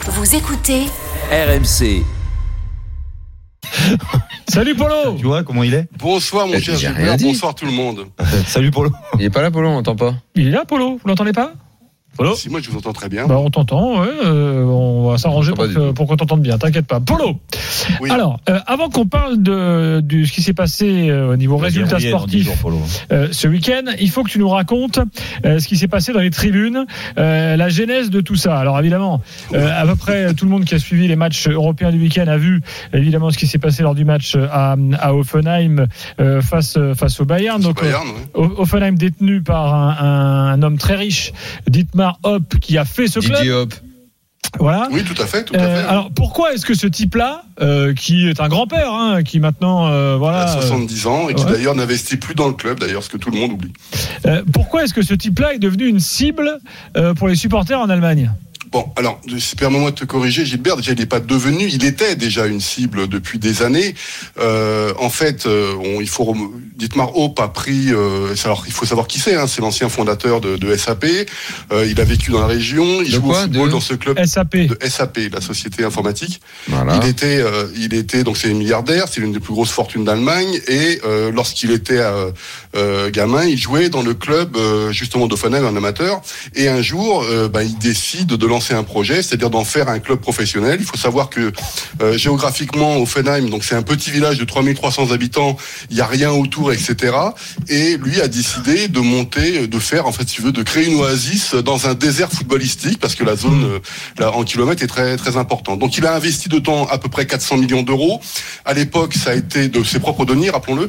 Vous écoutez RMC. Salut Polo. Tu vois comment il est? Bonsoir mon cher Gilbert, bonsoir tout le monde. Salut Polo. Il est pas là Polo, on n'entend pas. Il est là Polo, vous l'entendez pas? Polo. Si, moi je vous entends très bien. Bah on t'entend, ouais, on va s'arranger pour qu'on t'entende bien, t'inquiète pas. Polo. Oui. Alors, avant qu'on parle de ce qui s'est passé au niveau résultats sportifs ce week-end, il faut que tu nous racontes ce qui s'est passé dans les tribunes, la genèse de tout ça. Alors évidemment, à peu près tout le monde qui a suivi les matchs européens du week-end a vu évidemment ce qui s'est passé lors du match à Hoffenheim face au Bayern. Donc Hoffenheim détenu par un homme très riche, Dietmar Hopp, qui a fait ce club. Didier Hopp. Voilà. Oui, tout à fait. Alors pourquoi est-ce que ce type-là, qui est un grand-père, qui maintenant a 70 ans et qui d'ailleurs n'investit plus dans le club, d'ailleurs, ce que tout le monde oublie. Pourquoi est-ce que ce type-là est devenu une cible pour les supporters en Allemagne ? Bon, alors, permets-moi de te corriger, Gilbert. Déjà, il n'est pas devenu, il était déjà une cible depuis des années. En fait, Dietmar Hopp a pris. Alors, il faut savoir qui c'est. C'est l'ancien fondateur de SAP. Il a vécu dans la région. Il joue au football dans ce club de SAP, la société informatique. Voilà. Il était donc c'est un milliardaire. C'est l'une des plus grosses fortunes d'Allemagne. Et lorsqu'il était gamin, il jouait dans le club justement d'Hoffenheim, un amateur. Et un jour, il décide de lancer un projet, c'est-à-dire d'en faire un club professionnel. Il faut savoir que géographiquement, Hoffenheim, donc c'est un petit village de 3300 habitants, il n'y a rien autour, etc. Et lui a décidé de faire, en fait, si tu veux, de créer une oasis dans un désert footballistique, parce que la zone en kilomètres est très, très importante. Donc il a investi dedans à peu près 400 millions d'euros. À l'époque, ça a été, de ses propres deniers, rappelons-le,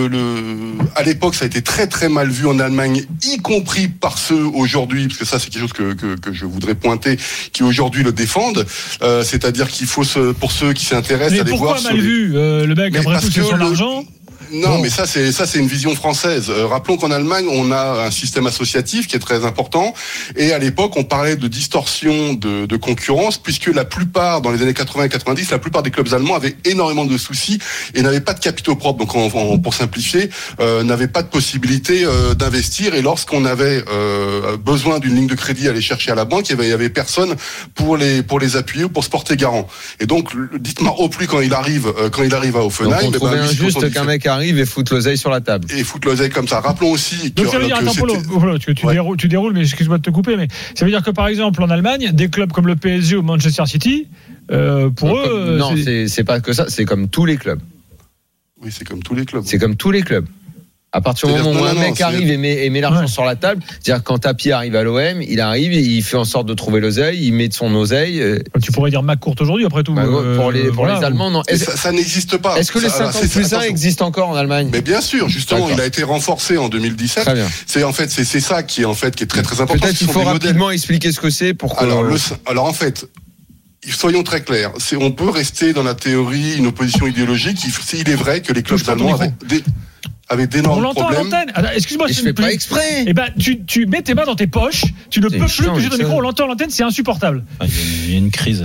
à l'époque, ça a été très, très mal vu en Allemagne, y compris par ceux aujourd'hui, parce que ça, c'est quelque chose que je voudrais pointer, qui aujourd'hui le défendent, c'est-à-dire qu'il faut pour ceux qui s'intéressent aller voir. Pourquoi mal vu le mec après tout c'est son argent? Non, mais ça c'est une vision française. Rappelons qu'en Allemagne, on a un système associatif qui est très important. Et à l'époque, on parlait de distorsion de concurrence, puisque la plupart, dans les années 80 et 90, la plupart des clubs allemands avaient énormément de soucis et n'avaient pas de capitaux propres. Donc, pour simplifier, n'avaient pas de possibilité d'investir. Et lorsqu'on avait besoin d'une ligne de crédit à aller chercher à la banque, il y avait personne pour les appuyer ou pour se porter garant. Et donc, Dietmar Hopp, lui, quand il arrive à Offenheim, donc on trouvait injuste qu'un mec arrive et fout l'oseille sur la table. Et fout l'oseille comme ça. Rappelons aussi donc ça veut dire, attends Polo, tu déroules, mais excuse-moi de te couper, mais ça veut dire que par exemple en Allemagne, des clubs comme le PSG ou Manchester City, pour eux... Non, c'est pas que ça, c'est comme tous les clubs. Oui, c'est comme tous les clubs. C'est comme tous les clubs. À partir du moment où un mec arrive et met l'argent sur la table, c'est-à-dire quand Tapie arrive à l'OM, il arrive, il fait en sorte de trouver l'oseille, il met de son oseille. Tu pourrais dire McCourt aujourd'hui, après tout. Pour les Allemands, non. Ça n'existe pas. Est-ce que les 50+1 existent encore en Allemagne? Mais bien sûr, justement, il a été renforcé en 2017. Très bien. C'est ça qui est très très important. Peut-être qu'il faut rapidement expliquer ce que c'est. Alors en fait. Soyons très clairs, on peut rester dans la théorie, une opposition idéologique. Il est vrai que les clubs allemands avaient d'énormes problèmes. Excuse-moi, je fais pas exprès. Eh ben, tu mets tes mains dans tes poches, tu ne peux plus toucher ton micro, on l'entend à l'antenne, c'est insupportable. Il y a une crise.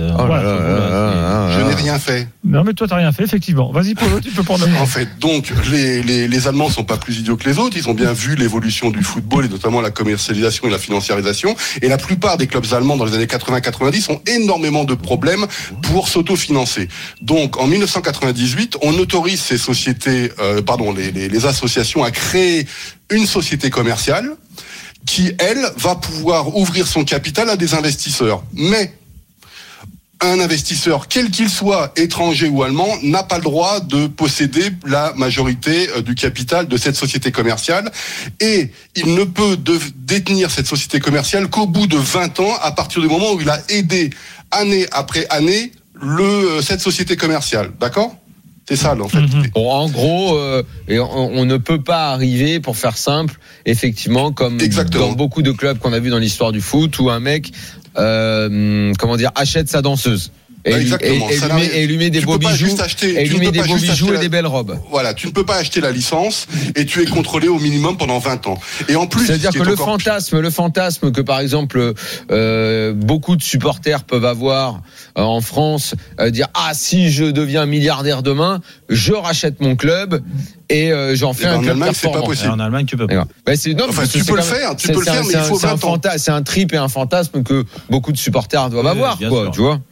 Je n'ai rien fait. Non, mais toi, t'as rien fait, effectivement. Vas-y, Polo, tu peux prendre. En fait, donc, les Allemands sont pas plus idiots que les autres. Ils ont bien vu l'évolution du football et notamment la commercialisation et la financiarisation. Et la plupart des clubs allemands dans les années 80-90 ont énormément de problèmes pour s'autofinancer. Donc, en 1998, on autorise ces sociétés, les associations à créer une société commerciale qui, elle, va pouvoir ouvrir son capital à des investisseurs. Mais un investisseur, quel qu'il soit, étranger ou allemand, n'a pas le droit de posséder la majorité du capital de cette société commerciale. Et il ne peut détenir cette société commerciale qu'au bout de 20 ans, à partir du moment où il a aidé, année après année, cette société commerciale. D'accord ? C'est ça, là, en fait. Bon, en gros, on ne peut pas arriver, pour faire simple, effectivement, comme dans beaucoup de clubs qu'on a vu dans l'histoire du foot, où un mec, achète sa danseuse. Et lui met des beaux bijoux, et des belles robes. Voilà, tu ne peux pas acheter la licence et tu es contrôlé au minimum pendant 20 ans. Et en plus, c'est-à-dire que le fantasme que par exemple beaucoup de supporters peuvent avoir en France, dire si je deviens milliardaire demain, je rachète mon club et j'en fais un club performant. C'est pas possible. En Allemagne, tu peux pas. Tu peux le faire, mais il faut 20 ans. C'est un trip et un fantasme que beaucoup de supporters doivent avoir, quoi, tu vois.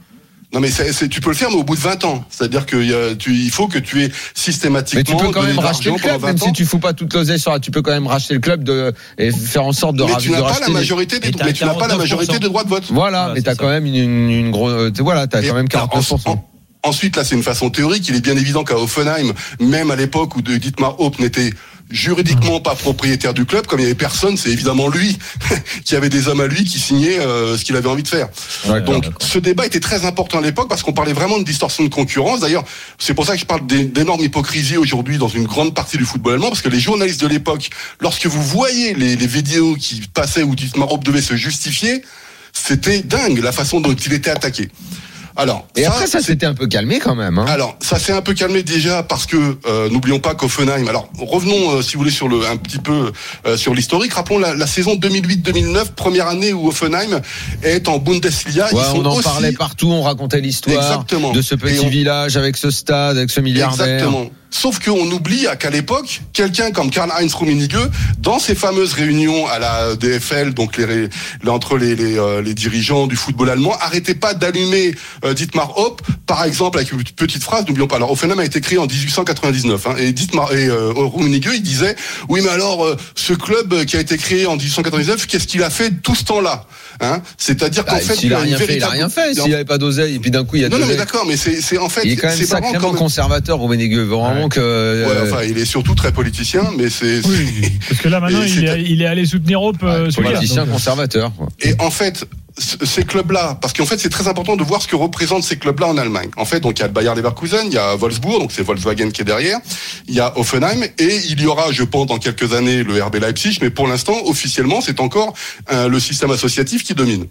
Non mais tu peux le faire mais au bout de 20 ans. C'est-à-dire il faut que tu aies systématiquement. Mais tu peux quand même racheter le club, même si tu fous pas toute l'oseille sur tu peux quand même racheter le club et faire en sorte de racheter. Mais tu n'as pas la majorité des droits de vote. Voilà, mais t'as quand même une grosse, t'as quand même 49%. Ensuite, là, c'est une façon théorique. Il est bien évident qu'à Hoffenheim, même à l'époque où Dietmar Hopp n'était juridiquement pas propriétaire du club, comme il y avait personne, c'est évidemment lui qui avait des hommes à lui qui signaient ce qu'il avait envie de faire. Donc ce débat était très important à l'époque parce qu'on parlait vraiment de distorsion de concurrence. D'ailleurs, c'est pour ça que je parle d'énorme hypocrisie aujourd'hui dans une grande partie du football allemand, parce que les journalistes de l'époque, lorsque vous voyez les vidéos qui passaient où Dietmar Hopp devait se justifier, c'était dingue la façon dont il était attaqué. Alors, après ça s'était un peu calmé quand même. Alors ça s'est un peu calmé déjà parce que n'oublions pas qu'Hoffenheim. Alors revenons si vous voulez un petit peu sur l'historique. Rappelons la saison 2008-2009, première année où Hoffenheim est en Bundesliga. On en parlait partout, on racontait l'histoire de ce petit village avec ce stade, avec ce milliardaire. Exactement. Sauf qu'on oublie qu'à l'époque, quelqu'un comme Karl-Heinz Rummenigge, dans ces fameuses réunions à la DFL, donc entre les dirigeants du football allemand, arrêtait pas d'allumer Dietmar Hopp, par exemple, avec une petite phrase, n'oublions pas. Alors, Hoffenheim a été créé en 1899, et Rummenigge, il disait, oui, mais alors, ce club qui a été créé en 1899, qu'est-ce qu'il a fait tout ce temps-là? C'est-à-dire qu'en fait, il a rien fait. S'il avait pas d'oseille, et puis d'un coup, il y a d'oseille. Non, mais d'accord, mais c'est en fait, il est quand même sacrément conservateur, Rummenigge, vraiment que. Ouais, enfin, il est surtout très politicien, mais c'est. Oui, parce que là maintenant, il est allé soutenir Hopp. Politicien conservateur. Quoi. Et en fait, ces clubs-là, parce qu'en fait, c'est très important de voir ce que représentent ces clubs-là en Allemagne. En fait, donc il y a le Bayer Leverkusen, il y a Wolfsburg, donc c'est Volkswagen qui est derrière, il y a Hoffenheim, et il y aura, je pense, dans quelques années, le RB Leipzig, mais pour l'instant, officiellement, c'est encore le système associatif qui domine.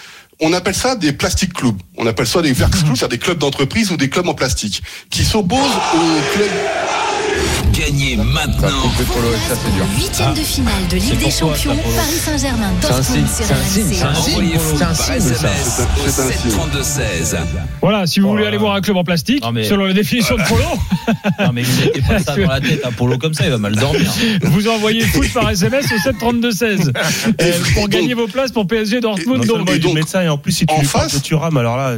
On appelle ça des plastic clubs. On appelle ça des Werksclubs, c'est-à-dire des clubs d'entreprise ou des clubs en plastique, qui s'opposent aux clubs. Gagnez maintenant. Le 8e de finale de Ligue des Champions, Paris Saint-Germain, Dortmund sur RMC. Envoyez-vous par SMS au 732-16. Voilà, si vous voulez aller voir un club en plastique, selon la définition de Polo. Non mais vous mettez pas ça dans la tête à Polo comme ça, il va mal dormir. Vous envoyez foot par SMS au 732-16 pour gagner vos places pour PSG Dortmund. Donc du médecin et en plus si tu passes tu rames alors là.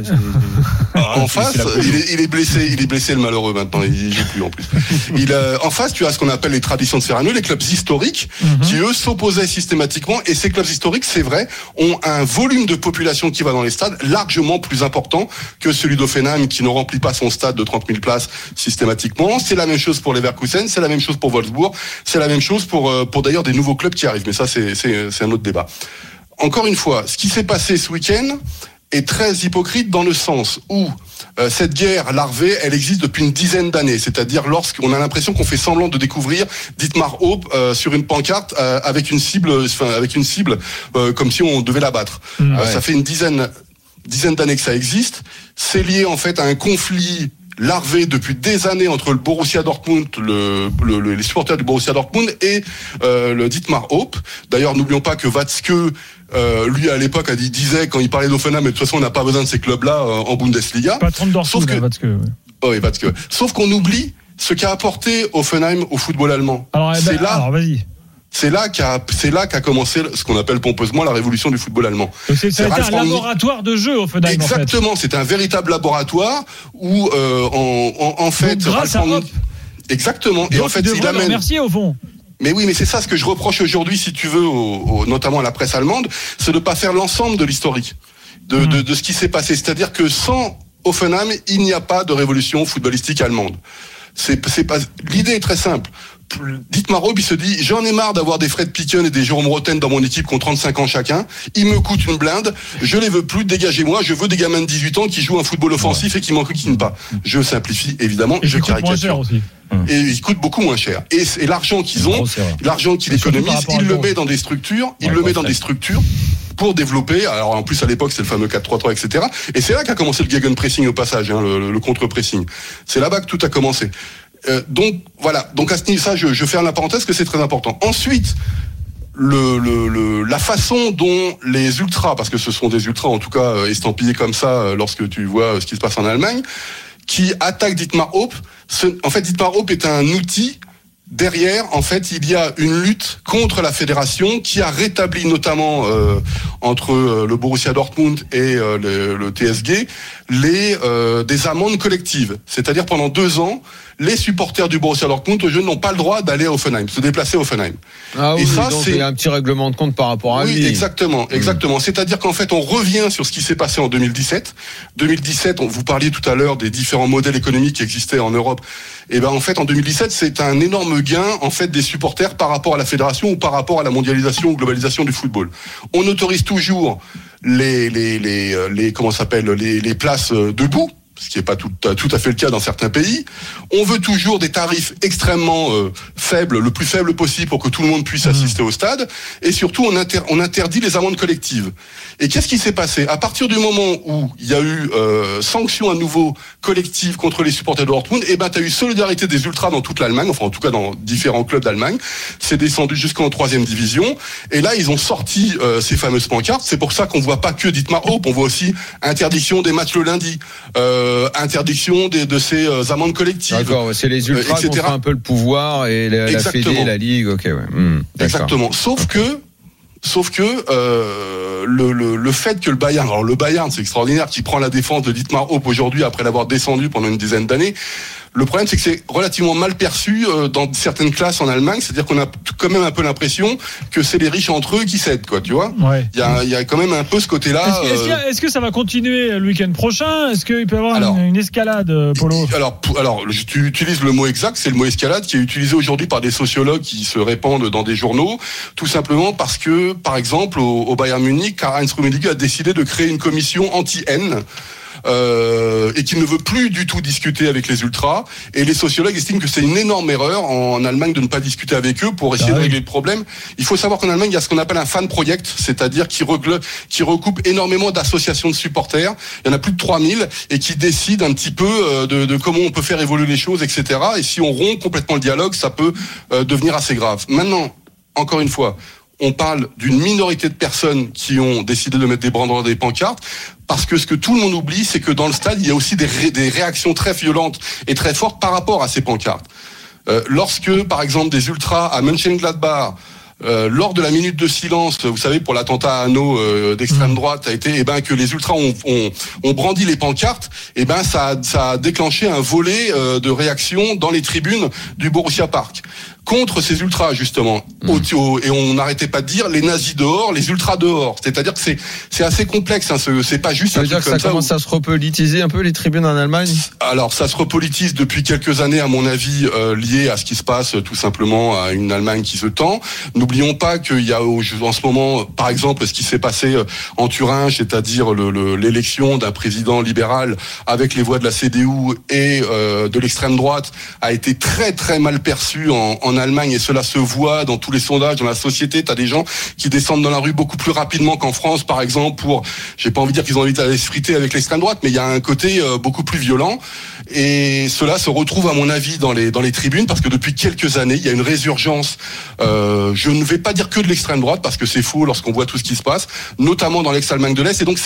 En face, il est blessé le malheureux maintenant, il joue plus en plus. En face, tu as ce qu'on appelle les traditions de Serrano, les clubs historiques, qui eux s'opposaient systématiquement. Et ces clubs historiques, c'est vrai, ont un volume de population qui va dans les stades largement plus important que celui d'Hoffenheim, qui ne remplit pas son stade de 30 000 places systématiquement. C'est la même chose pour Leverkusen, c'est la même chose pour Wolfsburg, c'est la même chose pour d'ailleurs des nouveaux clubs qui arrivent. Mais ça, c'est un autre débat. Encore une fois, ce qui s'est passé ce week-end est très hypocrite dans le sens où cette guerre larvée, elle existe depuis une dizaine d'années. C'est-à-dire lorsqu'on a l'impression qu'on fait semblant de découvrir Dietmar Hopp sur une pancarte avec une cible comme si on devait l'abattre. Ça fait une dizaine d'années que ça existe. C'est lié en fait à un conflit larvé depuis des années entre le Borussia Dortmund, les supporters du Borussia Dortmund et le Dietmar Hopp. D'ailleurs, n'oublions pas que Watzke, lui à l'époque disait quand il parlait d'Hoffenheim, mais de toute façon on n'a pas besoin de ces clubs-là en Bundesliga. Patron de Dortmund, Watzke. Oui, Watzke. Sauf qu'on oublie ce qu'a apporté Hoffenheim au football allemand. Alors vas-y. C'est là qu'a commencé ce qu'on appelle pompeusement la révolution du football allemand. C'est un laboratoire de jeu, Hoffenheim. Exactement, en fait. C'est un véritable laboratoire où, en fait, grâce à Hopp. Exactement. Et en fait, il amène. Merci au fond. Mais oui, mais c'est ça ce que je reproche aujourd'hui, si tu veux, notamment à la presse allemande, c'est de pas faire l'ensemble de l'historique de ce qui s'est passé. C'est-à-dire que sans Hoffenheim, il n'y a pas de révolution footballistique allemande. C'est pas. L'idée est très simple. Dietmar Hopp, il se dit, j'en ai marre d'avoir des Fred Picken et des Jérôme Roten dans mon équipe qui ont 35 ans chacun. Ils me coûtent une blinde. Je les veux plus. Dégagez-moi. Je veux des gamins de 18 ans qui jouent un football offensif et qui m'enquiquinent pas. Je simplifie, évidemment. Et je caricature. Aussi. Et ils coûtent beaucoup moins cher. Et l'argent qu'ils ont, l'argent qu'ils économisent, ils le mettent dans des structures. Ils le mettent dans des structures pour développer. Alors en plus à l'époque c'est le fameux 4-3-3, etc. Et c'est là qu'a commencé le gegenpressing au passage, le contre-pressing. C'est là-bas que tout a commencé. Donc voilà. Donc à ce niveau, ça, je ferme la parenthèse, que c'est très important. Ensuite, la façon dont les ultras, parce que ce sont des ultras en tout cas estampillés comme ça, lorsque tu vois ce qui se passe en Allemagne, qui attaquent Dietmar Hopp. En fait, Dietmar Hopp est un outil derrière, en fait, il y a une lutte contre la fédération qui a rétabli notamment entre le Borussia Dortmund et le TSG des amendes collectives. C'est-à-dire pendant 2 ans, les supporters du Borussia Dortmund n'ont pas le droit d'aller à Offenheim, se déplacer à Offenheim. Ah oui, et ça, donc il y a un petit règlement de compte par rapport à lui. Oui, exactement. C'est-à-dire qu'en fait, on revient sur ce qui s'est passé en 2017. 2017, vous parliez tout à l'heure des différents modèles économiques qui existaient en Europe. Et ben en fait, en 2017, c'est un énorme gain en fait des supporters par rapport à la fédération ou par rapport à la mondialisation ou globalisation du football. On autorise toujours les places debout, ce qui n'est pas tout à fait le cas dans certains pays. On veut toujours des tarifs extrêmement faibles, le plus faible possible pour que tout le monde puisse assister au stade. Et surtout, on interdit les amendes collectives. Et qu'est-ce qui s'est passé ? À partir du moment où il y a eu sanctions à nouveau collectives contre les supporters de Dortmund, et ben tu as eu solidarité des ultras dans toute l'Allemagne, enfin en tout cas dans différents clubs d'Allemagne. C'est descendu jusqu'en 3e division. Et là, ils ont sorti ces fameuses pancartes. C'est pour ça qu'on voit pas que Dietmar Hopp, on voit aussi interdiction des matchs le lundi. Interdiction de ces amendes collectives. D'accord, c'est les ultras qui ont un peu le pouvoir et la Fédé, la Ligue, ok, ouais. Exactement. Sauf que le fait que le Bayern, c'est extraordinaire, qui prend la défense de Dietmar Hopp aujourd'hui après l'avoir descendu pendant une dizaine d'années. Le problème, c'est que c'est relativement mal perçu dans certaines classes en Allemagne. C'est-à-dire qu'on a quand même un peu l'impression que c'est les riches entre eux qui cèdent, quoi, tu vois. Ouais. Il y a quand même un peu ce côté-là. Est-ce que ça va continuer le week-end prochain ? Est-ce qu'il peut y avoir une escalade, Polo ? Alors, tu utilises le mot exact, c'est le mot escalade qui est utilisé aujourd'hui par des sociologues qui se répandent dans des journaux, tout simplement parce que, par exemple, au Bayern Munich, Karl-Heinz Rummenigge a décidé de créer une commission anti-haine. Et qui ne veut plus du tout discuter avec les ultras. Et les sociologues estiment que c'est une énorme erreur en Allemagne de ne pas discuter avec eux pour essayer de régler le problème. Il faut savoir qu'en Allemagne, il y a ce qu'on appelle un fan project, c'est-à-dire qui recoupe énormément d'associations de supporters. Il y en a plus de 3000 et qui décident un petit peu de comment on peut faire évoluer les choses, etc. Et si on rompt complètement le dialogue, ça peut devenir assez grave. Maintenant, encore une fois, on parle d'une minorité de personnes qui ont décidé de mettre des banderoles, des pancartes, parce que ce que tout le monde oublie, c'est que dans le stade, il y a aussi des réactions très violentes et très fortes par rapport à ces pancartes. Lorsque, par exemple, des ultras à Mönchengladbach, lors de la minute de silence, vous savez, pour l'attentat à Hanau d'extrême droite, a été, que les ultras ont brandi les pancartes, ça a déclenché un volet de réactions dans les tribunes du Borussia Park. Contre ces ultras, justement. Et on n'arrêtait pas de dire les nazis dehors, les ultras dehors. C'est-à-dire que c'est assez complexe, hein, c'est pas juste un truc comme ça. Ça commence à se repolitiser un peu les tribunes en Allemagne? Alors, ça se repolitise depuis quelques années, à mon avis, lié à ce qui se passe tout simplement à une Allemagne qui se tend. N'oublions pas qu'il y a en ce moment, par exemple, ce qui s'est passé en Thuringe, c'est-à-dire l'élection d'un président libéral avec les voix de la CDU et de l'extrême droite, a été très très mal perçu en Allemagne, et cela se voit dans tous les sondages, dans la société. T'as des gens qui descendent dans la rue beaucoup plus rapidement qu'en France, par exemple, j'ai pas envie de dire qu'ils ont envie d'aller se friter avec l'extrême droite, mais il y a un côté beaucoup plus violent, et cela se retrouve à mon avis dans les tribunes, parce que depuis quelques années, il y a une résurgence, je ne vais pas dire que de l'extrême droite, parce que c'est faux lorsqu'on voit tout ce qui se passe, notamment dans l'ex-Allemagne de l'Est, et donc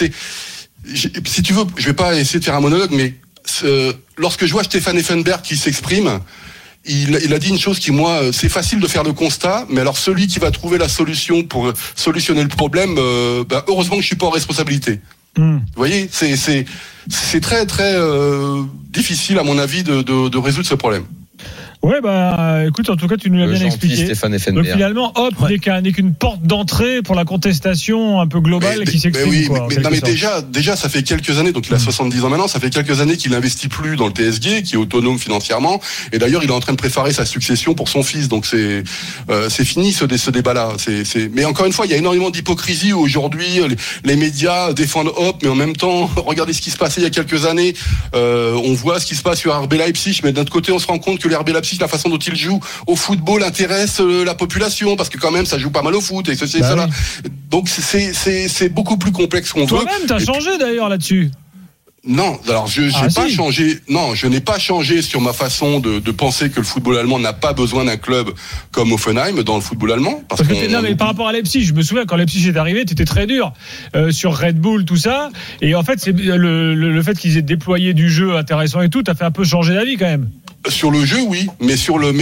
si tu veux, je vais pas essayer de faire un monologue, mais lorsque je vois Stefan Effenberg qui s'exprime, il a dit une chose qui, moi, c'est facile de faire le constat, mais alors celui qui va trouver la solution pour solutionner le problème, heureusement que je suis pas en responsabilité. Vous voyez, c'est très très difficile, à mon avis, de résoudre ce problème. Ouais, écoute, en tout cas, tu nous l'as bien expliqué. Donc finalement, Hopp n'est qu'une porte d'entrée pour la contestation un peu globale qui s'exprime. Mais déjà, ça fait quelques années, donc il a 70 ans maintenant, ça fait quelques années qu'il n'investit plus dans le TSG, qui est autonome financièrement, et d'ailleurs, il est en train de préparer sa succession pour son fils, donc c'est fini ce débat-là. Mais encore une fois, il y a énormément d'hypocrisie où aujourd'hui, les médias défendent Hopp, mais en même temps, regardez ce qui se passait il y a quelques années, on voit ce qui se passe sur RB Leipzig, mais d'un autre côté, on se rend compte que les RB Leipzig, la façon dont il joue au football intéresse la population, parce que quand même ça joue pas mal au foot et ceci et cela. Oui. Donc c'est beaucoup plus complexe qu'on veut. Toi-même t'as changé d'ailleurs là-dessus. Non, alors je n'ai pas changé. Non, je n'ai pas changé sur ma façon de penser que le football allemand n'a pas besoin d'un club comme Hoffenheim dans le football allemand. Parce que mais par rapport à Leipzig, je me souviens quand Leipzig est arrivé, tu étais très dur sur Red Bull, tout ça. Et en fait, c'est le fait qu'ils aient déployé du jeu intéressant et tout, t'as fait un peu changer d'avis quand même. Sur le jeu, oui, mais sur la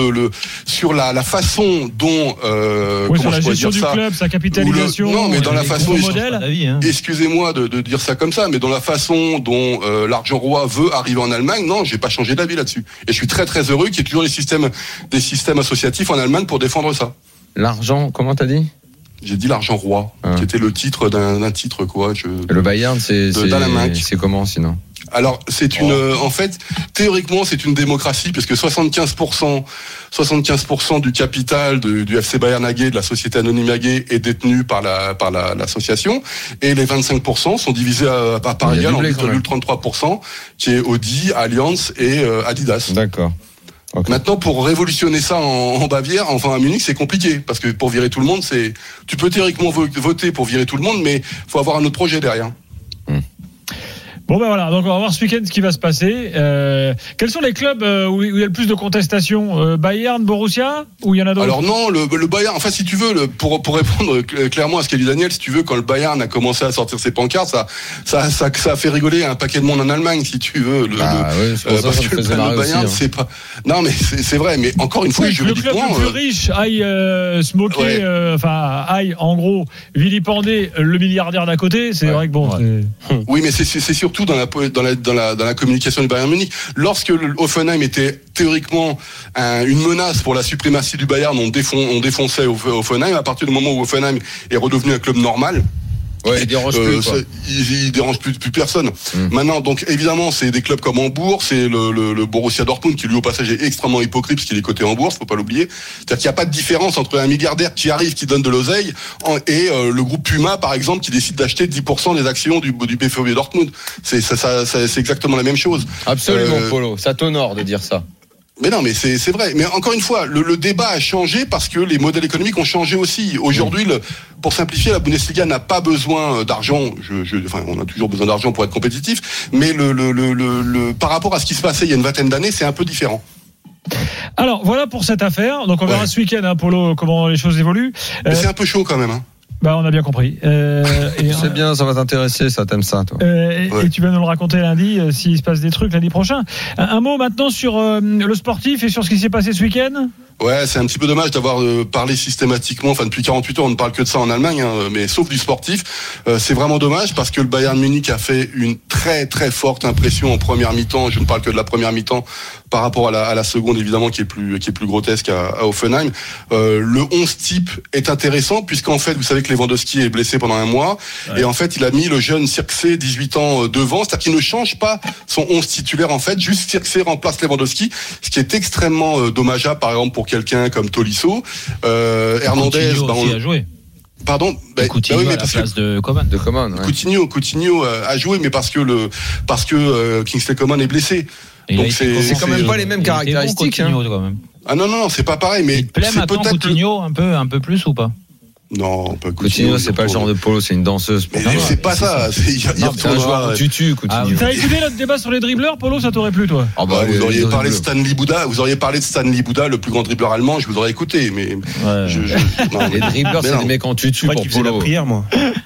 façon dont sur la gestion du club, sa capitalisation. Non, mais dans la façon. Modèle. Excusez-moi de dire ça comme ça, mais dans la façon dont l'argent roi veut arriver en Allemagne, non, j'ai pas changé d'avis là-dessus. Et je suis très très heureux qu'il y ait toujours des systèmes associatifs en Allemagne pour défendre ça. L'argent, comment t'as dit ? J'ai dit l'argent roi, qui était le titre d'un titre quoi. Le Bayern, c'est comment sinon ? Alors, en fait, théoriquement, c'est une démocratie puisque 75% du capital du FC Bayern AG, de la société anonyme AG, est détenu par l'association, et les 25% sont divisés par égal en 33%, qui est Audi, Allianz et Adidas. D'accord. Okay. Maintenant, pour révolutionner ça en Bavière, enfin à Munich, c'est compliqué parce que pour virer tout le monde, tu peux théoriquement voter pour virer tout le monde, mais faut avoir un autre projet derrière. Bon ben voilà, donc on va voir ce week-end ce qui va se passer. Quels sont les clubs où il y a le plus de contestation ? Bayern, Borussia, ou il y en a d'autres ? Alors non, le Bayern, enfin si tu veux, pour répondre clairement à ce qu'a dit Daniel, si tu veux, quand le Bayern a commencé à sortir ses pancartes, ça a fait rigoler un paquet de monde en Allemagne, si tu veux. Parce que le Bayern, aussi, c'est pas. Non mais c'est vrai, mais encore une fois, juridiquement. Le club le plus riche aille se moquer, aille en gros vilipender le milliardaire d'à côté, c'est vrai que bon. Oui, mais c'est surtout dans la communication du Bayern Munich. Lorsque le Hoffenheim était théoriquement une menace pour la suprématie du Bayern, on défonçait Hoffenheim. À partir du moment où Hoffenheim est redevenu un club normal, il dérange plus. Il dérange plus personne. Maintenant, donc évidemment, c'est des clubs comme Hambourg, c'est le Borussia Dortmund qui lui au passage est extrêmement hypocrite parce qu'il est coté en bourse, faut pas l'oublier. C'est-à-dire qu'il n'y a pas de différence entre un milliardaire qui arrive, qui donne de l'oseille, et le groupe Puma, par exemple, qui décide d'acheter 10% des actions du BVB Dortmund. C'est exactement la même chose. Absolument, Polo. Ça t'honore de dire ça. Mais non, mais c'est vrai. Mais encore une fois, le débat a changé parce que les modèles économiques ont changé aussi. Aujourd'hui, pour simplifier, la Bundesliga n'a pas besoin d'argent. On a toujours besoin d'argent pour être compétitif. Mais par rapport à ce qui se passait il y a une vingtaine d'années, c'est un peu différent. Alors, voilà pour cette affaire. Donc, on verra ce week-end, Polo, comment les choses évoluent. Mais c'est un peu chaud quand même, hein. Bah, on a bien compris. C'est bien, ça va t'intéresser, ça, t'aimes ça, toi. Et tu vas nous le raconter lundi, s'il se passe des trucs lundi prochain. Un mot maintenant sur le sportif et sur ce qui s'est passé ce week-end. Ouais, c'est un petit peu dommage d'avoir parlé systématiquement, depuis 48 heures, on ne parle que de ça en Allemagne, mais sauf du sportif. C'est vraiment dommage parce que le Bayern Munich a fait une très très forte impression en première mi-temps. Je ne parle que de la première mi-temps par rapport à la seconde, évidemment, qui est plus grotesque à Hoffenheim. Le 11 type est intéressant puisqu'en fait, vous savez que Lewandowski est blessé pendant un mois, et en fait, il a mis le jeune Cirkzee, 18 ans, devant, c'est-à-dire qu'il ne change pas son 11 titulaire, en fait, juste Cirkzee remplace Lewandowski, ce qui est extrêmement dommageable, par exemple, pour quelqu'un comme Tolisso. Hernandez, a joué. Pardon, Coutinho à la place de Coman. Ouais. Coutinho a joué, mais parce que Kingsley Coman est blessé. Donc c'est quand même pas les mêmes caractéristiques. Coutinho, quand même. Ah non, c'est pas pareil, mais il te plaît maintenant Coutinho un peu plus ou pas? Non, pas Coutinho, c'est pas le genre de Polo, c'est une danseuse. Mais c'est pas ça. C'est un joueur tutu, Coutinho. T'as écouté notre débat sur les dribbleurs, Polo, ça t'aurait plu, toi? Vous auriez parlé de Stanley Bouda. Vous auriez parlé de Stanley Bouda, le plus grand dribbleur allemand. Je vous aurais écouté, mais les dribbleurs, c'est des mecs en tutu pour Polo. La prière, moi.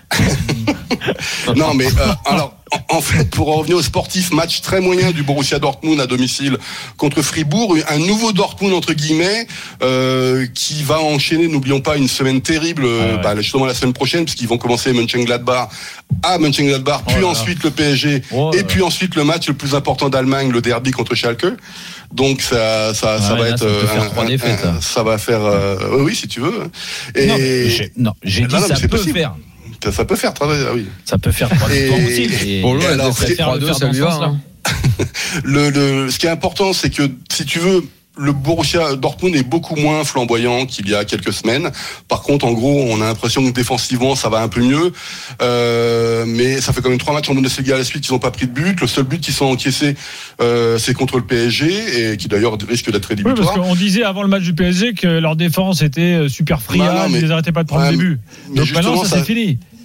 Non, mais alors. En fait, pour revenir au sportif, match très moyen du Borussia Dortmund à domicile contre Fribourg, un nouveau Dortmund entre guillemets qui va enchaîner, n'oublions pas, une semaine terrible, justement la semaine prochaine, puisqu'ils vont commencer Mönchengladbach à Mönchengladbach, puis ensuite le PSG, et puis ensuite le match le plus important d'Allemagne, le derby contre Schalke. Donc ça va être ça va faire oui, si tu veux. Et j'ai dit ça peut faire. Ça peut faire travailler, oui. Ça peut faire 3 victoires aussi. Pour l'eau, alors, 3-2, ça lui va. Ce qui est important, c'est que, si tu veux, le Borussia Dortmund est beaucoup moins flamboyant qu'il y a quelques semaines. Par contre, en gros, on a l'impression que défensivement, ça va un peu mieux. Mais ça fait quand même 3 matchs en Bundesliga à la suite qu'ils n'ont pas pris de but. Le seul but qu'ils sont encaissés, c'est contre le PSG, et qui d'ailleurs risque d'être rédhibitoire. Oui, parce qu'on disait avant le match du PSG que leur défense était super friable, ils n'arrêtaient pas de prendre des buts. Donc maintenant, ça c'est fini.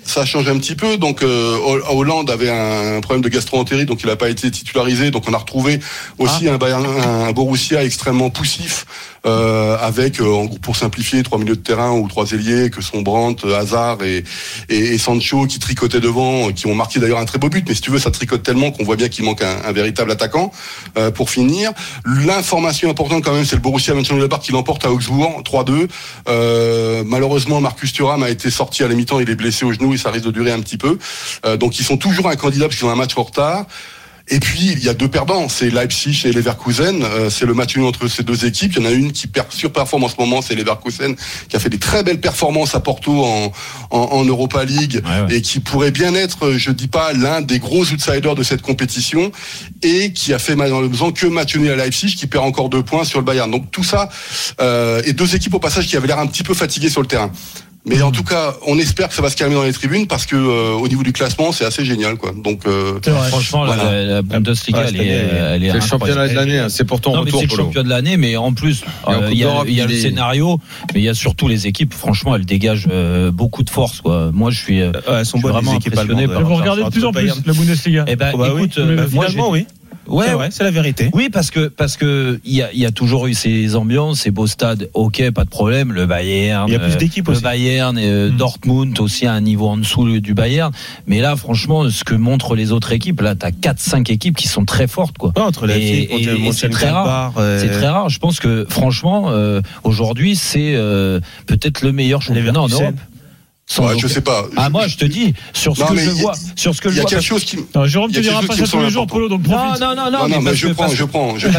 ça a changé un petit peu. Donc Hollande avait un problème de gastro-entérite, donc il n'a pas été titularisé. Donc on a retrouvé aussi un Borussia extrêmement poussif, avec, pour simplifier, 3 milieux de terrain ou 3 ailiers que sont Brandt, Hazard et Sancho qui tricotaient devant, qui ont marqué d'ailleurs un très beau but. Mais si tu veux, ça tricote tellement qu'on voit bien qu'il manque un véritable attaquant. Pour finir, l'information importante quand même, c'est le Borussia Mönchengladbach qui l'emporte à Augsbourg 3-2. Malheureusement, Marcus Thuram a été sorti à la mi-temps, il est blessé au genou et ça risque de durer un petit peu. Donc ils sont toujours un candidat parce qu'ils ont un match en retard. Et puis, il y a 2 perdants, c'est Leipzig et Leverkusen. C'est le match nul entre ces 2 équipes. Il y en a une qui surperforme en ce moment, c'est Leverkusen, qui a fait des très belles performances à Porto en Europa League, et qui pourrait bien être, je dis pas, l'un des gros outsiders de cette compétition, et qui a fait malheureusement que match nul à Leipzig, qui perd encore 2 points sur le Bayern. Donc tout ça, et 2 équipes au passage qui avaient l'air un petit peu fatiguées sur le terrain. Mais en tout cas, on espère que ça va se calmer dans les tribunes parce que au niveau du classement, c'est assez génial, quoi. Donc, franchement, voilà. La Bundesliga, elle est c'est le championnat de l'année. C'est pour ton retour. C'est le championnat de l'année, mais en plus, il y a le scénario, mais il y a surtout les équipes. Franchement, elles dégagent beaucoup de force, quoi. Moi, je suis vraiment impressionné. Vous regardez de plus en plus la Bundesliga. Eh ben, écoute, moi, oui. Ouais, c'est la vérité. Oui, parce que il y a toujours eu ces ambiances, ces beaux stades. Ok, pas de problème. Le Bayern, il y a plus d'équipes le aussi. Bayern, Dortmund aussi à un niveau en dessous du Bayern. Mais là, franchement, ce que montrent les autres équipes, là, t'as 4-5 équipes qui sont très fortes, quoi. Entre et c'est très rare. C'est très rare. Je pense que franchement, aujourd'hui, c'est peut-être le meilleur championnat en Europe. Je sais pas. Moi, je te dis, sur ce que je vois, il y a quelque chose qui. Non, Jérôme te dira pas ça tous les jours, Polo, donc profite. Non, mais je prends. Je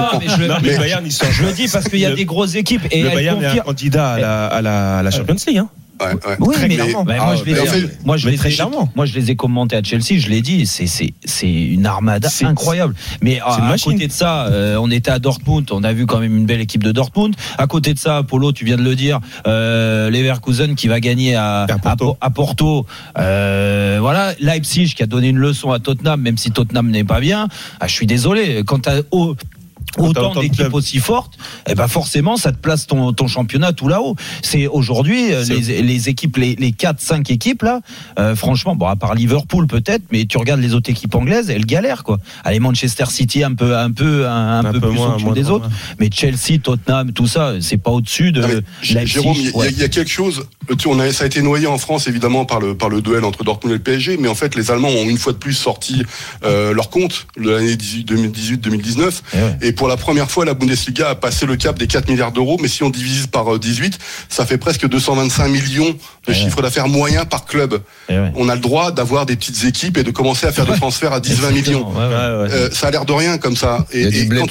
le dis parce qu'il y a des grosses équipes et le Bayern est un candidat à la Champions League. Oui, très clairement. Moi, je les ai commentés à Chelsea. Je l'ai dit, c'est une armada incroyable. Mais à côté de ça, on était à Dortmund. On a vu quand même une belle équipe de Dortmund. À côté de ça, Polo, tu viens de le dire, Leverkusen qui va gagner à Porto. Voilà, Leipzig qui a donné une leçon à Tottenham, même si Tottenham n'est pas bien. Je suis désolé. Quand t'as autant d'équipes aussi fortes, forcément ça te place ton championnat tout là-haut. C'est aujourd'hui les équipes, les 4-5 équipes là, franchement, à part Liverpool peut-être, mais tu regardes les autres équipes anglaises, elles galèrent, quoi. Allez, Manchester City un peu plus au-dessus des autres, mais Chelsea, Tottenham, tout ça, c'est pas au-dessus de Leipzig. Jérôme, il y a quelque chose. Ça a été noyé en France évidemment par le duel entre Dortmund et le PSG, mais en fait les Allemands ont une fois de plus sorti leur compte de l'année 2018-2019, et pour la première fois la Bundesliga a passé le cap des 4 milliards d'euros, mais si on divise par 18, ça fait presque 225 millions de chiffre d'affaires moyen par club. On a le droit d'avoir des petites équipes et de commencer à faire des transferts à 10-20 millions. Ça a l'air de rien comme ça, et quand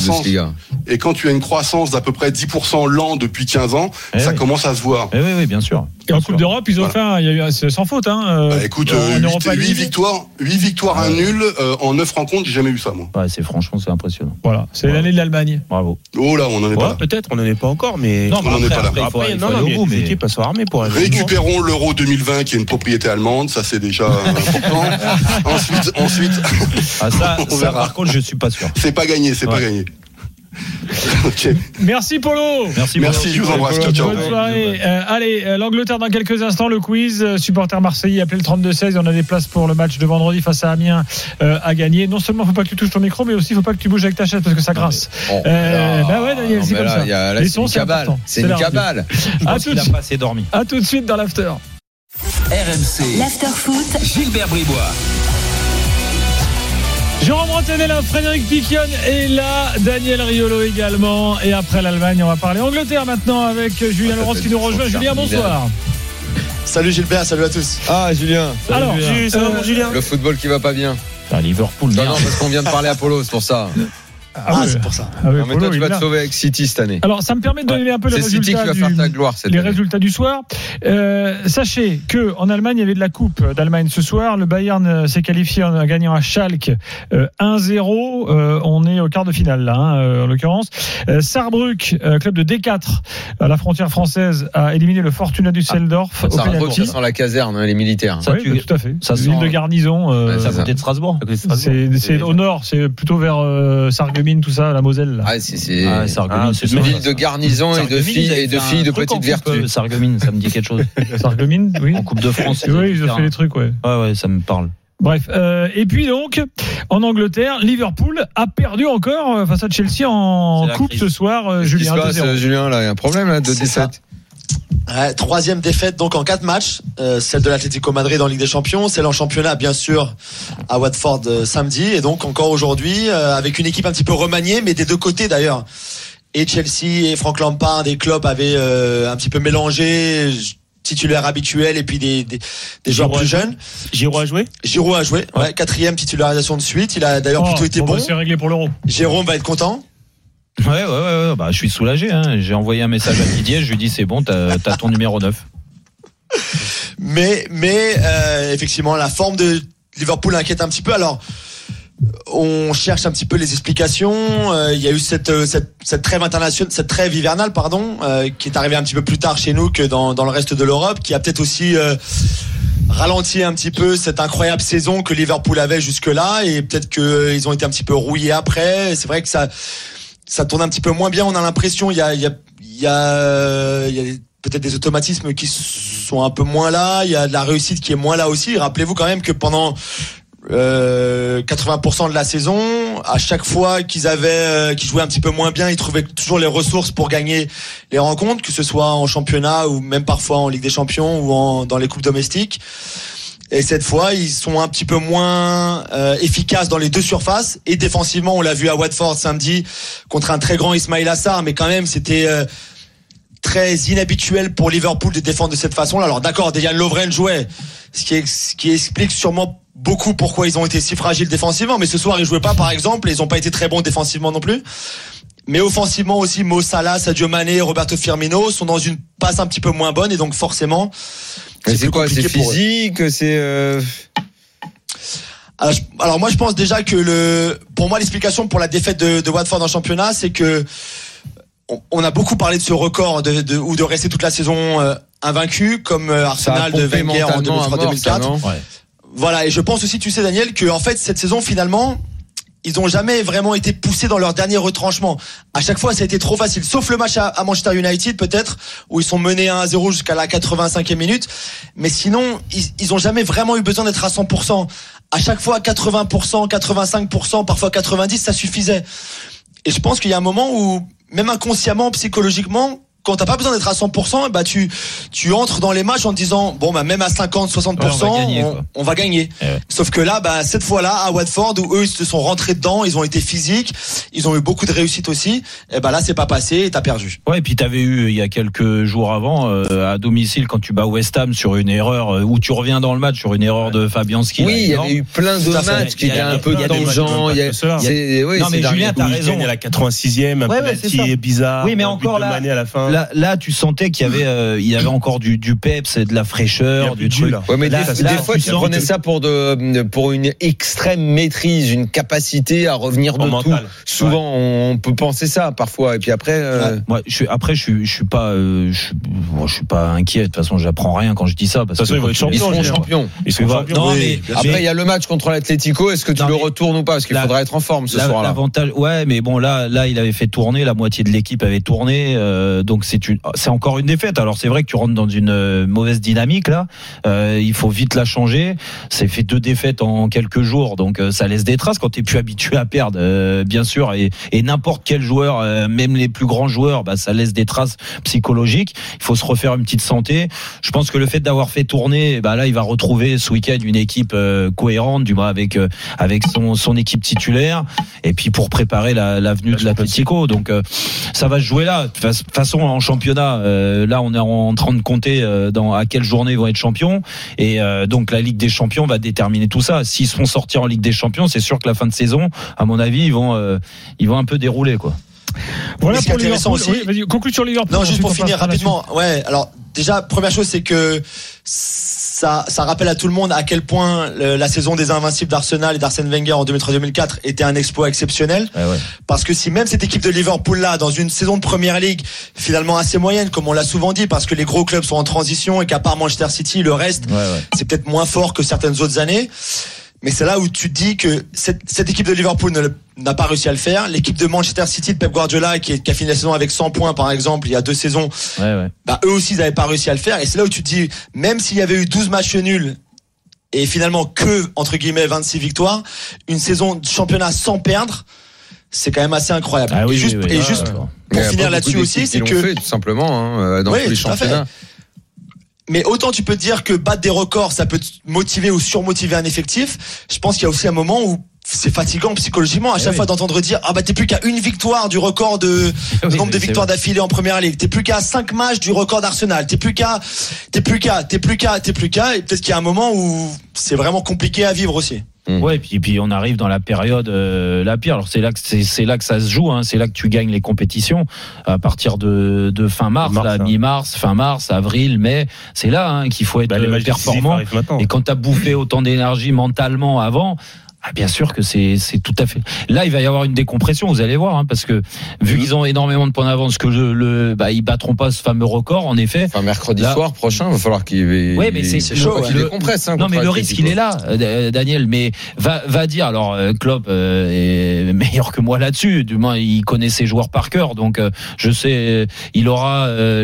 tu as une croissance d'à peu près 10% l'an depuis 15 ans, ça commence à se voir. Oui, bien sûr. Et en Coupe d'Europe, ils ont fait, il y a eu sans faute, écoute, 8 victoires, 1 nul en 9 rencontres, j'ai jamais vu ça, moi. Franchement, c'est impressionnant. Voilà, c'est l'année de l'Allemagne. Bravo. Oh là, on en est pas là. Peut-être, on n'en est pas encore, mais non, on n'en est pas là. Après, les équipes sont armées pour récupérons l'Euro 2020 qui est une propriété allemande, ça c'est déjà important. Ensuite. Ça par contre, je suis pas sûr. C'est pas gagné. Okay. Merci Polo. Merci, je vous embrasse. Ciao. Bonne soirée. Allez, l'Angleterre dans quelques instants, le quiz. Supporter marseillais, appelez le 32-16. On a des places pour le match de vendredi face à Amiens à gagner. Non seulement faut pas que tu touches ton micro, mais aussi faut pas que tu bouges avec ta chaise parce que ça grasse. Daniel, c'est comme ça. C'est une cabale. À tout de suite dans l'after. RMC. L'after foot. Gilbert Bribois. Jérôme Rantanella, Frédéric Piquion est là, Daniel Riolo également. Et après l'Allemagne, on va parler Angleterre maintenant avec Julien Laurence qui nous rejoint. Julien, bonsoir. Salut Gilbert, salut à tous. Julien. Alors, Julien. Le football qui va pas bien. Liverpool. Non, parce qu'on vient de parler à Polo, c'est pour ça. C'est pour ça. Mais toi, tu vas te sauver avec City cette année. Alors, ça me permet de donner un peu les résultats du soir. Sachez que en Allemagne, il y avait de la Coupe d'Allemagne ce soir. Le Bayern s'est qualifié en gagnant à Schalke 1-0. On est au quart de finale là, en l'occurrence. Saarbrück, club de D4 à la frontière française, a éliminé le Fortuna Düsseldorf. Saarbrück, ça sent la caserne, les militaires. Oui, tout à fait. L'île de garnison. C'est à côté de Strasbourg. C'est au nord, c'est plutôt vers Sarreguemines. Sarreguemines, tout ça, la Moselle. Là. C'est une ville de garnison et de filles de petite vertu. Sarreguemines, ça me dit quelque chose. Sarreguemines, oui. En Coupe de France. Oui, ils ont fait des trucs, ouais. Ouais, ça me parle. Bref, et puis donc en Angleterre, Liverpool a perdu encore face à Chelsea en coupe ce soir. Julien, Julien, là, il y a un problème là de défaite. Troisième défaite donc en 4 matchs, celle de l'Atlético Madrid en Ligue des Champions, celle en championnat bien sûr à Watford samedi, et donc encore aujourd'hui avec une équipe un petit peu remaniée, mais des deux côtés d'ailleurs. Et Chelsea et Frank Lampard et Klopp avaient un petit peu mélangé titulaire habituel et puis des joueurs plus jeunes. Giroud a joué, ouais, 4e titularisation de suite. Il a d'ailleurs plutôt été bon. C'est réglé pour l'Euro. Jérôme va être content. Ouais. Bah, je suis soulagé. J'ai envoyé un message à Didier. Je lui dis c'est bon, t'as ton numéro 9. Mais effectivement, la forme de Liverpool inquiète un petit peu. Alors, on cherche un petit peu les explications. Il y a eu cette trêve internationale, cette trêve hivernale, qui est arrivée un petit peu plus tard chez nous que dans le reste de l'Europe, qui a peut-être aussi ralenti un petit peu cette incroyable saison que Liverpool avait jusque-là, et peut-être qu'ils ont été un petit peu rouillés après. C'est vrai que ça tourne un petit peu moins bien. On a l'impression il y a peut-être des automatismes qui sont un peu moins là. Il y a de la réussite qui est moins là aussi. Rappelez-vous quand même que pendant 80% de la saison, à chaque fois qu'ils jouaient un petit peu moins bien, ils trouvaient toujours les ressources pour gagner les rencontres, que ce soit en championnat ou même parfois en Ligue des Champions ou dans les coupes domestiques. Et cette fois, ils sont un petit peu moins efficaces dans les deux surfaces. Et défensivement, on l'a vu à Watford samedi contre un très grand Ismail Assar, mais quand même, c'était très inhabituel pour Liverpool de défendre de cette façon-là. Alors d'accord, Dejan Lovren jouait, ce qui explique sûrement beaucoup pourquoi ils ont été si fragiles défensivement. Mais ce soir, ils jouaient pas, par exemple, et ils ont pas été très bons défensivement non plus. Mais offensivement aussi, Mo Salah, Sadio Mané, Roberto Firmino sont dans une passe un petit peu moins bonne, et donc forcément. C'est quoi? C'est physique? Alors moi je pense déjà que pour moi l'explication pour la défaite de Watford en championnat, c'est que on a beaucoup parlé de ce record ou de rester toute la saison invaincu comme Arsenal de Wenger en 2003-2004. Voilà, et je pense aussi, tu sais Daniel, que en fait cette saison finalement ils ont jamais vraiment été poussés dans leur dernier retranchement. À chaque fois, ça a été trop facile. Sauf le match à Manchester United, peut-être, où ils sont menés 1-0 jusqu'à la 85e minute. Mais sinon, ils ont jamais vraiment eu besoin d'être à 100%. À chaque fois, 80%, 85%, parfois 90%, ça suffisait. Et je pense qu'il y a un moment où, même inconsciemment, psychologiquement, quand t'as pas besoin d'être à 100%, bah tu entres dans les matchs en te disant bon bah même à 50-60%, on va gagner. Sauf que là, bah cette fois-là à Watford, où eux ils se sont rentrés dedans, ils ont été physiques, ils ont eu beaucoup de réussite aussi. Et bah là c'est pas passé et t'as perdu. Ouais, et puis t'avais eu il y a quelques jours avant à domicile quand tu bats West Ham sur une erreur où tu reviens dans le match sur une erreur de Fabianski. Oui, il y avait eu plein de matchs qui étaient un peu tangents. Non mais Julien, t'as raison. Il y a la 86e, un penalty est bizarre. Oui, mais encore là. À la fin. Là, tu sentais qu'il y avait encore du peps et de la fraîcheur, du truc. Ouais, mais des fois, tu prenais ça pour une extrême maîtrise, une capacité à revenir de tout. Souvent, on peut penser ça parfois. Et puis après, moi, je suis pas inquiet. De toute façon, j'apprends rien quand je dis ça. Parce que ils seront champions. Non, mais après, il y a le match contre l'Atlético. Est-ce que tu le retournes ou pas? Parce qu'il faudra être en forme ce soir-là. L'avantage, ouais, mais bon, là, il avait fait tourner. La moitié de l'équipe avait tourné. Donc c'est encore une défaite. Alors c'est vrai que tu rentres dans une mauvaise dynamique là. Il faut vite la changer. C'est fait 2 défaites en quelques jours, donc ça laisse des traces quand t'es plus habitué à perdre, bien sûr. Et n'importe quel joueur, même les plus grands joueurs, bah ça laisse des traces psychologiques. Il faut se refaire une petite santé. Je pense que le fait d'avoir fait tourner, bah là il va retrouver ce week-end une équipe cohérente, du moins avec son équipe titulaire. Et puis pour préparer la venue de l'Atlético. Donc ça va se jouer là. De toute façon en championnat, là on est en train de compter à quelle journée ils vont être champions, et donc la Ligue des Champions va déterminer tout ça. S'ils se font sortir en Ligue des Champions, c'est sûr que la fin de saison, à mon avis, ils vont un peu dérouler quoi. Voilà pour Liverpool aussi. Oui, vas-y, conclue sur Liverpool. Non, juste pour finir rapidement. Ouais, alors déjà première chose, c'est que ça rappelle à tout le monde à quel point la saison des Invincibles d'Arsenal et d'Arsène Wenger en 2003-2004 était un exploit exceptionnel. Ouais. Parce que si même cette équipe de Liverpool là, dans une saison de Première Ligue finalement assez moyenne, comme on l'a souvent dit, parce que les gros clubs sont en transition et qu'à part Manchester City, le reste, c'est peut-être moins fort que certaines autres années. Mais c'est là où tu te dis que cette équipe de Liverpool n'a pas réussi à le faire. L'équipe de Manchester City de Pep Guardiola qui a fini la saison avec 100 points par exemple il y a 2 saisons, eux aussi ils n'avaient pas réussi à le faire. Et c'est là où tu te dis, même s'il y avait eu 12 matchs nuls et finalement que entre guillemets 26 victoires, une saison de championnat sans perdre, c'est quand même assez incroyable. Juste pour finir là-dessus aussi, c'est que fait, tout simplement dans tous les championnats. Mais autant tu peux te dire que battre des records, ça peut te motiver ou surmotiver un effectif. Je pense qu'il y a aussi un moment où c'est fatigant psychologiquement à chaque fois d'entendre dire t'es plus qu'à une victoire du record de nombre de victoires d'affilée en première ligue, t'es plus qu'à 5 matchs du record d'Arsenal, t'es plus qu'à et peut-être qu'il y a un moment où c'est vraiment compliqué à vivre aussi. Ouais, puis on arrive dans la période la pire. Alors c'est là que ça se joue, c'est là que tu gagnes les compétitions à partir de fin mars, mi-mars, fin mars, avril, mai. C'est là qu'il faut être performant. Et quand t'as bouffé autant d'énergie mentalement avant. Bien sûr que c'est tout à fait. Là, il va y avoir une décompression, vous allez voir, parce que vu qu'ils ont énormément de points d'avance, que ils battront pas ce fameux record, en effet. Enfin, mercredi soir prochain, il va falloir qu'il. Oui, mais c'est chaud. Il décompresse. Non, mais le risque, il est là, Daniel. Mais va dire. Alors, Klopp est meilleur que moi là-dessus. Du moins, il connaît ses joueurs par cœur, donc je sais, il aura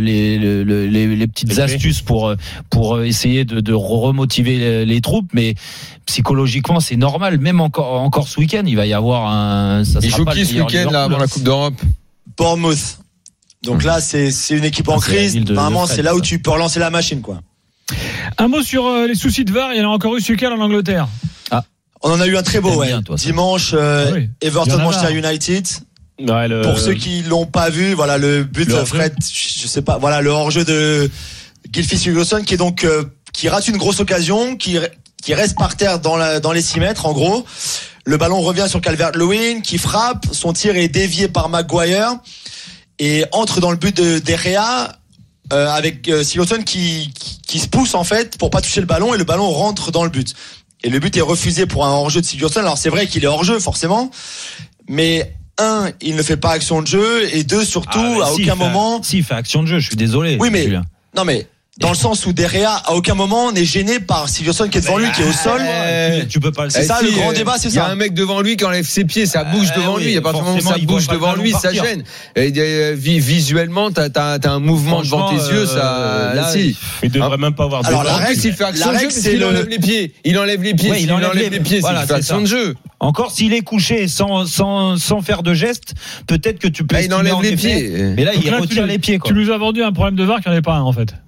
les petites astuces pour essayer de remotiver les troupes, mais psychologiquement, c'est normal. Même encore ce week-end, il va y avoir un. Il joue qui ce week-end là avant la Coupe d'Europe? Bournemouth. Donc là, c'est une équipe en crise. Vraiment, c'est là où tu peux relancer la machine, quoi. Un mot sur les soucis de VAR. Il y en a encore eu ce week-end en Angleterre. On en a a eu un très beau, dimanche. Everton Manchester United. Pour ceux qui l'ont pas vu, voilà le but de Fred. Je sais pas. Voilà le hors-jeu de Gylfi-Sigurdsson qui est donc qui rate une grosse occasion, qui reste par terre dans les 6 mètres en gros. Le ballon revient sur Calvert-Lewin qui frappe, son tir est dévié par Maguire et entre dans le but de Gea avec Sigurdsson qui se pousse en fait pour pas toucher le ballon et le ballon rentre dans le but. Et le but est refusé pour un hors-jeu de Sigurdsson. Alors c'est vrai qu'il est hors-jeu forcément, mais il ne fait pas action de jeu et 2 surtout à aucun moment. Si, il fait action de jeu, je suis désolé. Oui mais non mais dans le sens où De Gea à aucun moment n'est gêné par Sigurdsson qui est devant lui, qui est au sol. Tu peux pas le. C'est ça le grand débat, c'est ça. Il y a un mec devant lui qui enlève ses pieds, ça bouge devant lui. Il y a pas forcément ça bouge devant lui, ça gêne. Et visuellement, t'as un mouvement devant tes yeux, ça. Si. Il devrait même pas avoir. Alors la règle, s'il fait action de jeu, c'est il enlève les pieds. Il enlève les pieds. Il enlève les pieds. C'est action de jeu. Encore s'il est couché sans faire de geste, peut-être que tu peux. Il enlève les pieds. Mais là, il retire les pieds. Tu nous as vendu un problème de VAR qu'il n'y en avait pas en fait.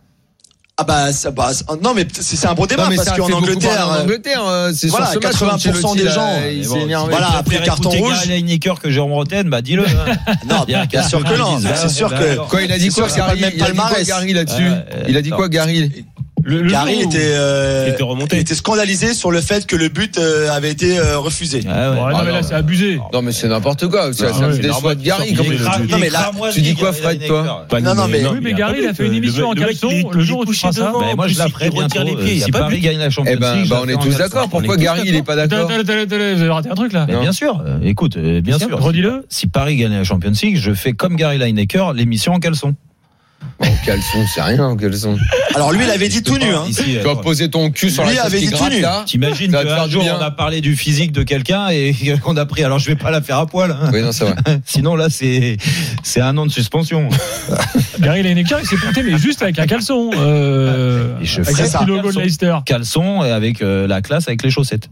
Non mais c'est un beau débat parce qu'en Angleterre, c'est voilà, sur ce match 80% des gens il s'est énervé. Voilà, après le carton rouge. Gary Lineker que Jérôme Roten, dis-le. Non, bien sûr que non. C'est sûr que quoi il a dit quoi Gary là-dessus. Il a dit quoi Gary? Gary était remonté. Il était scandalisé sur le fait que le but avait été refusé. Non mais là c'est abusé. Non mais c'est n'importe quoi. Ça me déçoit de Gary. Non mais là, tu dis quoi Fred toi? Non mais oui mais Gary il a fait une émission en caleçon le jour où tu feras ça. Moi je la ferai bientôt. Si Paris gagne la Champions League, on est tous d'accord. Pourquoi Gary il est pas d'accord? Vous avez raté un truc là. Bien sûr. Écoute, bien sûr. Redis-le. Si Paris gagne la Champions League, je fais comme Gary Lineker l'émission en caleçon. Caleçon, c'est rien, caleçon. Alors lui, il avait dit tout nu. Tu vas poser ton cul sur la chaise qui gratte là. T'imagines qu'un jour on a parlé du physique de quelqu'un et qu'on a pris. Alors je vais pas la faire à poil. Oui, non, c'est vrai. Sinon là, c'est un an de suspension. Gary Lineker, il s'est porté mais juste avec un caleçon. Je fais ça. Le logo de Leicester. Caleçon et avec la classe avec les chaussettes.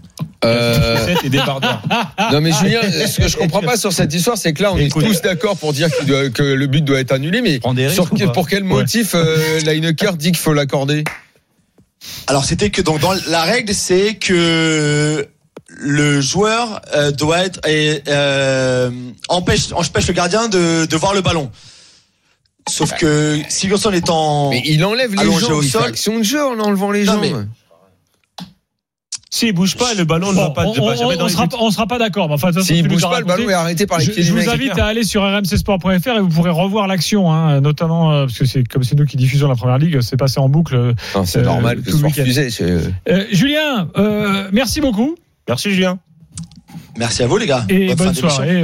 Et débardeur. Non mais Julien, ce que je comprends pas sur cette histoire, c'est que là on est tous d'accord pour dire que le but doit être annulé, mais pour quel motif Lineker dit qu'il faut l'accorder? Alors c'était que donc dans la règle, c'est que le joueur doit être empêche le gardien de voir le ballon. Sauf que Sigurdsson étant mais il enlève les jambes, il fait action de jeu en enlevant les jambes. S'il bouge pas, le ballon ne va pas jamais dans les buts. On sera pas d'accord. Enfin, s'il bouge pas, le ballon est arrêté par les pieds. Je vous invite à aller sur rmcsport.fr et vous pourrez revoir l'action, notamment parce que c'est comme c'est nous qui diffusons la première ligue, c'est passé en boucle. C'est normal que ce soit refusé. Julien, merci beaucoup. Merci Julien. Merci à vous les gars. Et bonne soirée.